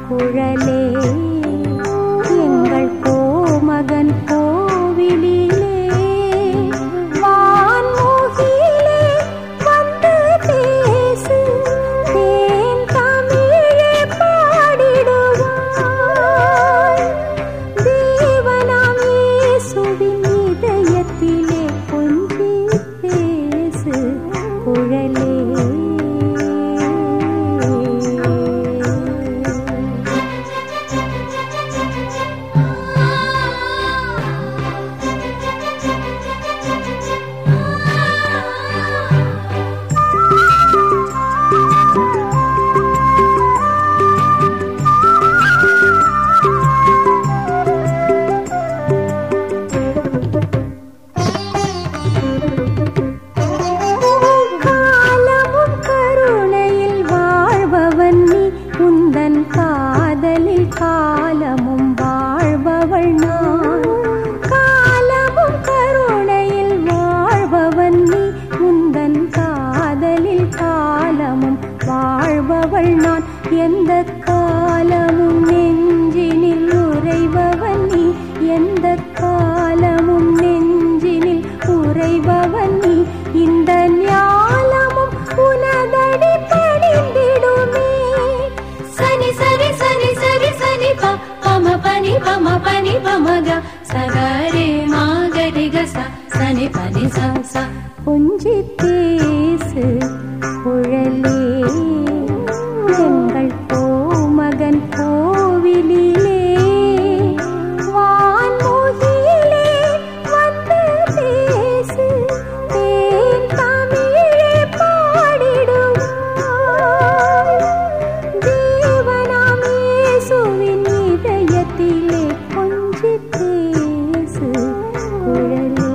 குழலே எங்கள் கோமகன் கோவிலிலே வான்முகிலே வந்து பேசு தேன் தமிழே பாடிடுவாய் தேவனாம் இயேசுவின் இதயத்திலே கொஞ்சி பேசு குழலே காலமும் வாழ்பவள் நான் காலமும் கருணையில் வாழ்பவன் நீ உந்தன் காதலில் காலமும் வாழ்பவள் நான் எந்த காலமும் நெஞ்சினில் உறைபவன் நீ எந்த காலமும் நெஞ்சினில் உறைபவன் நீ இந்த ஞாலமும் உனதடி பணிந்திடுமே சனி சரி சரி சரி சனி பம பனி பம பனி பமக சகரே மாகரி கச சனி பனி ச கொஞ்சி பேசு குழலே எங்கள் கோமகன் கோவிலிலே வான்முகிலே வந்து பேசு தேன் தமிழே பாடிடுவாய் தேவனாம் இயேசுவின் இதயத்திலே கொஞ்சி பேசு குழலே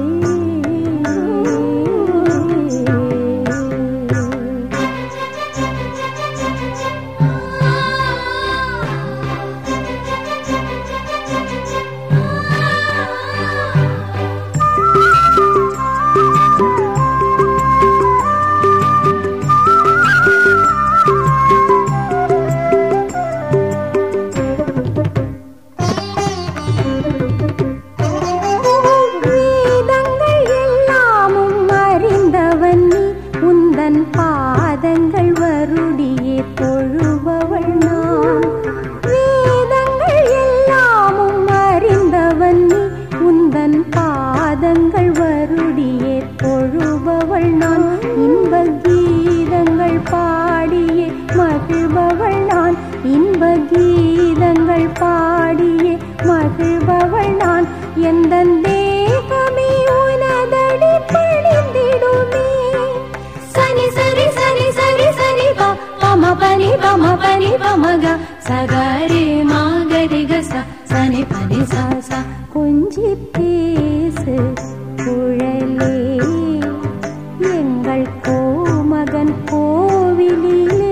பாதங்கள் வருடியே தொழுபவள் நான் வேதங்கள் எல்லாமும் அறிந்தவன் நீ உந்தன் பாதங்கள் வருடியே தொழுபவள் நான் இன்ப கீதங்கள் பாடியே மகிழ்பவள் நான் இன்ப கீதங்கள் பாடியே மகிழ்பவள் நான் எந்த தேகமே உனதடி பணிந்திடுமே சனி சரி சரி சரி சரி பம பனி பம பனி பமக சகரே மாகரி கச சனி பனி ச கொஞ்சி பேசு குழலே எங்கள் கோமகன் கோவிலிலே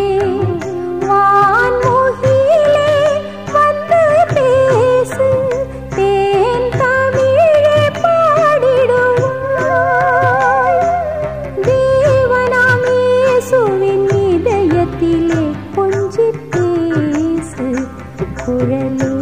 வான்முகிலே வந்து பேசு தேன் தமிழே பாடிடுவாய் தேவனாம் இயேசுவின் இதயத்திலே கொஞ்சி பேசு குழலே